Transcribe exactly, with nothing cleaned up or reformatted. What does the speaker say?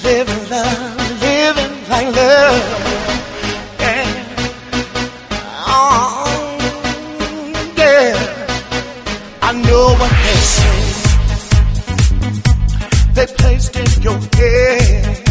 living love, living like love. Yeah. Oh, yeah. I know what they say. They placed in your head.